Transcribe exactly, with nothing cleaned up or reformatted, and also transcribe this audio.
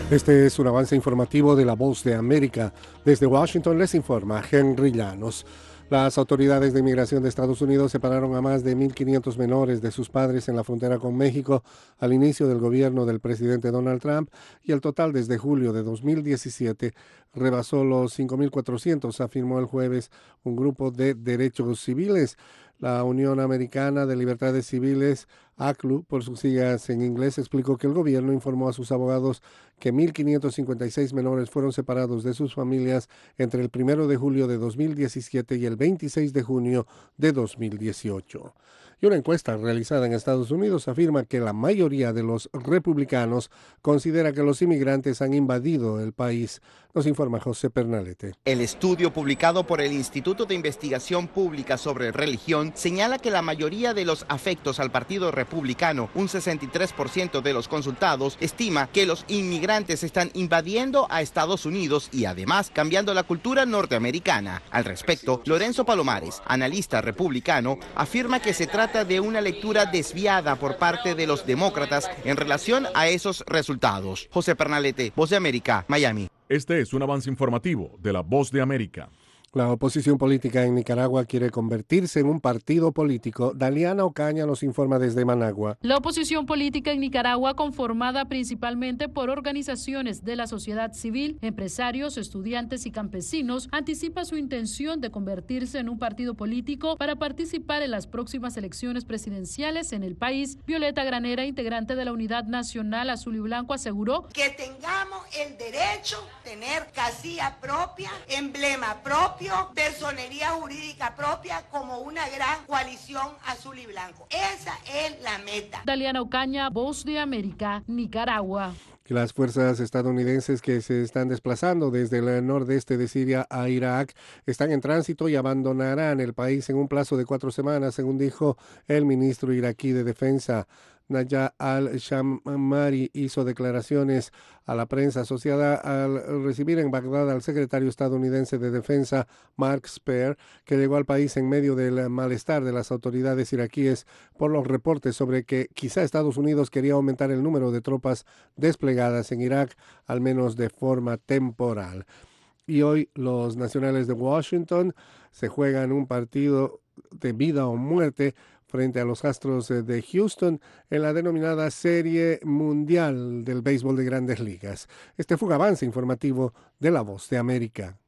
Este es un avance informativo de La Voz de América. Desde Washington les informa Henry Llanos. Las autoridades de inmigración de Estados Unidos separaron a más de mil quinientos menores de sus padres en la frontera con México al inicio del gobierno del presidente Donald Trump, y el total desde julio de dos mil diecisiete rebasó los cinco mil cuatrocientos, afirmó el jueves un grupo de derechos civiles. La Unión Americana de Libertades Civiles, A C L U, por sus siglas en inglés, explicó que el gobierno informó a sus abogados que mil quinientos cincuenta y seis menores fueron separados de sus familias entre el primero de julio de dos mil diecisiete y el veintiséis de junio de dos mil dieciocho. Y una encuesta realizada en Estados Unidos afirma que la mayoría de los republicanos considera que los inmigrantes han invadido el país. Nos informa José Pernalete. El estudio publicado por el Instituto de Investigación Pública sobre Religión señala que la mayoría de los afectos al Partido Republicano, un sesenta y tres por ciento de los consultados, estima que los inmigrantes están invadiendo a Estados Unidos y además cambiando la cultura norteamericana. Al respecto, Lorenzo Palomares, analista republicano, afirma que se trata de una lectura desviada por parte de los demócratas en relación a esos resultados. José Pernalete, Voz de América, Miami. Este es un avance informativo de La Voz de América. La oposición política en Nicaragua quiere convertirse en un partido político. Daliana Ocaña nos informa desde Managua. La oposición política en Nicaragua, conformada principalmente por organizaciones de la sociedad civil, empresarios, estudiantes y campesinos, anticipa su intención de convertirse en un partido político para participar en las próximas elecciones presidenciales en el país. Violeta Granera, integrante de la Unidad Nacional Azul y Blanco, aseguró que tengamos el derecho a tener casilla propia, emblema propio, personería jurídica propia, como una gran coalición azul y blanco. Esa es la meta. Daliana Ocaña, Voz de América, Nicaragua. Las fuerzas estadounidenses que se están desplazando desde el nordeste de Siria a Irak están en tránsito y abandonarán el país en un plazo de cuatro semanas, según dijo el ministro iraquí de Defensa. Naya al-Shammari hizo declaraciones a la prensa asociada al recibir en Bagdad al secretario estadounidense de Defensa, Mark Esper, que llegó al país en medio del malestar de las autoridades iraquíes por los reportes sobre que quizá Estados Unidos quería aumentar el número de tropas desplegadas en Irak, al menos de forma temporal. Y hoy los nacionales de Washington se juegan un partido de vida o muerte frente a los Astros de Houston en la denominada Serie Mundial del Béisbol de Grandes Ligas. Este fue un avance informativo de La Voz de América.